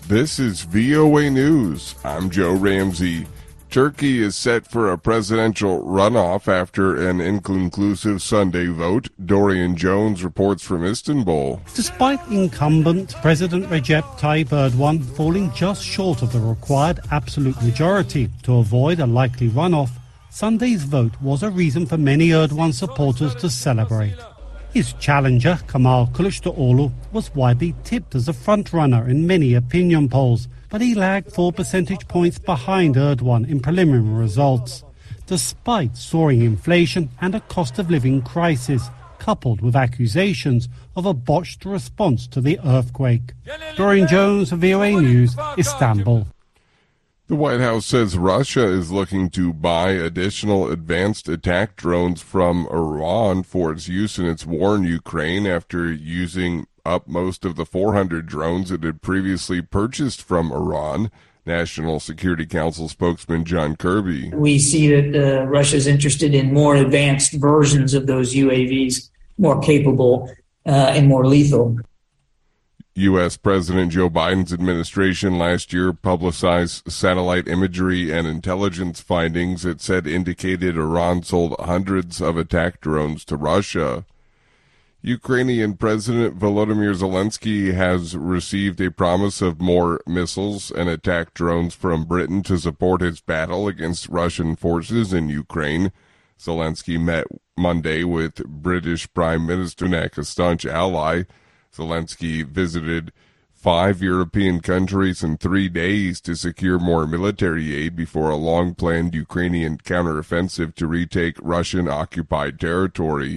This is VOA News. I'm Joe Ramsey. Turkey is set for a presidential runoff after an inconclusive Sunday vote. Dorian Jones reports from Istanbul. Despite incumbent President Recep Tayyip Erdogan falling just short of the required absolute majority to avoid a likely runoff, Sunday's vote was a reason for many Erdogan supporters to celebrate. His challenger, Kemal Kılıçdaroğlu, was widely tipped as a front-runner in many opinion polls, but he lagged 4 percentage points behind Erdogan in preliminary results, despite soaring inflation and a cost-of-living crisis, coupled with accusations of a botched response to the earthquake. Dorian Jones, VOA News, Istanbul. The White House says Russia is looking to buy additional advanced attack drones from Iran for its use in its war in Ukraine after using up most of the 400 drones it had previously purchased from Iran. National Security Council spokesman John Kirby. We see that Russia is interested in more advanced versions of those UAVs, more capable and more lethal. U.S. President Joe Biden's administration last year publicized satellite imagery and intelligence findings it said indicated Iran sold hundreds of attack drones to Russia. Ukrainian President Volodymyr Zelensky has received a promise of more missiles and attack drones from Britain to support his battle against Russian forces in Ukraine. Zelensky met Monday with British Prime Minister Sunak, a staunch ally. Zelensky visited 5 European countries in 3 days to secure more military aid before a long-planned Ukrainian counteroffensive to retake Russian-occupied territory.